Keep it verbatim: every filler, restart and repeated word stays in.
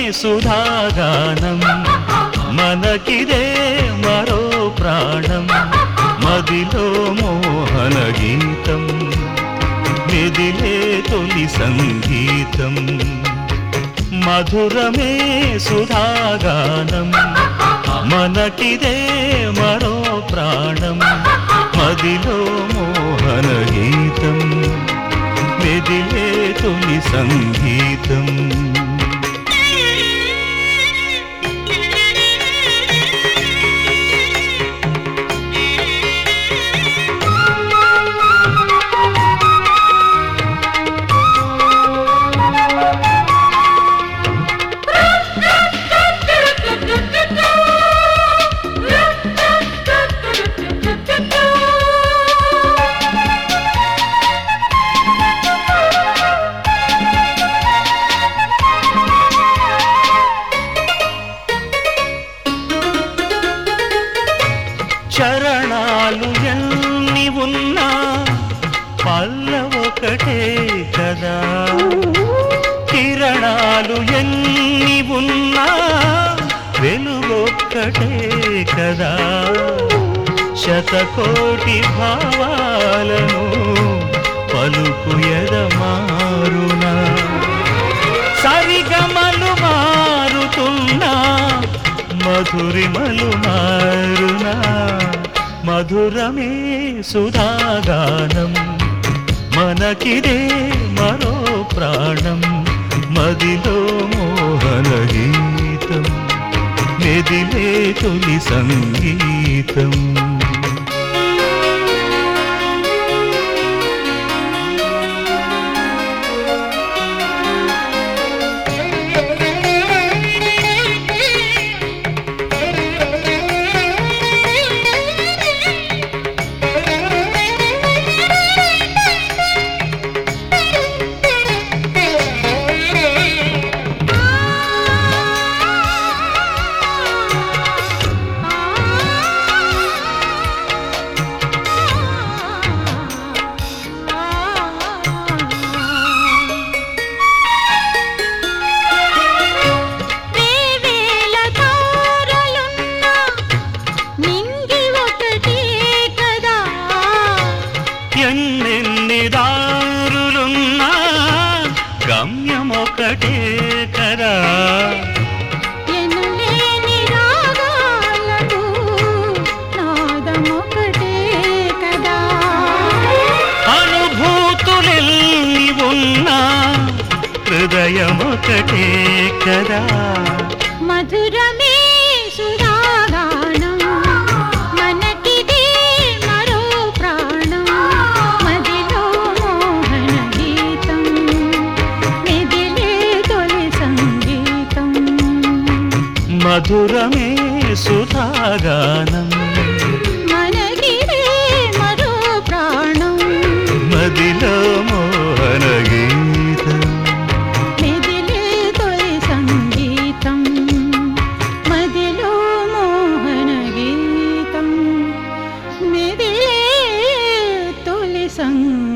సుధాగానం మనకిదే మరో ప్రాణం మదిలో మోహన గీతం మెదిలే తొలి సంగీతం మధురమే సుధాగానం మనకిదే మరో ప్రాణం మదిలో మోహన గీతం మెదిలే తొలి సంగీతం చరణాలు ఎన్ని ఉన్నా పల్లవొకటే కదా కిరణాలు ఎన్ని ఉన్నా వెలుగొక్కటే కదా శతకోటి భావాలను పలుకు ఎదమారునా సరిగమలు మారుతున్నా మధురిమలు మారునా మధురమే సుధాగానం మనకిదే మరో ప్రాణం మదిలో మోహన గీతం మెదిలే తొలి సంగీతం ఎన్నెన్ని దారులున్నా గమ్యమొకటే కదా ఎనలేని రాగాలకు నాదమొకటే కదా అనుభూతులెన్ని ఉన్నా హృదయమొకటే కదా మధురమే సుధాగానం మనకిదే మరో ప్రాణం మదిలో మోహన గీతం మెదిలే తొలి సంగీతం మధురమే సుధాగానం మనకిదే మరో ప్రాణం మదిలో మోహన గీతం మెదిలే తొలి సంగీతం మదిలో మోహన గీతం మెదిలే తొలి సంగీతం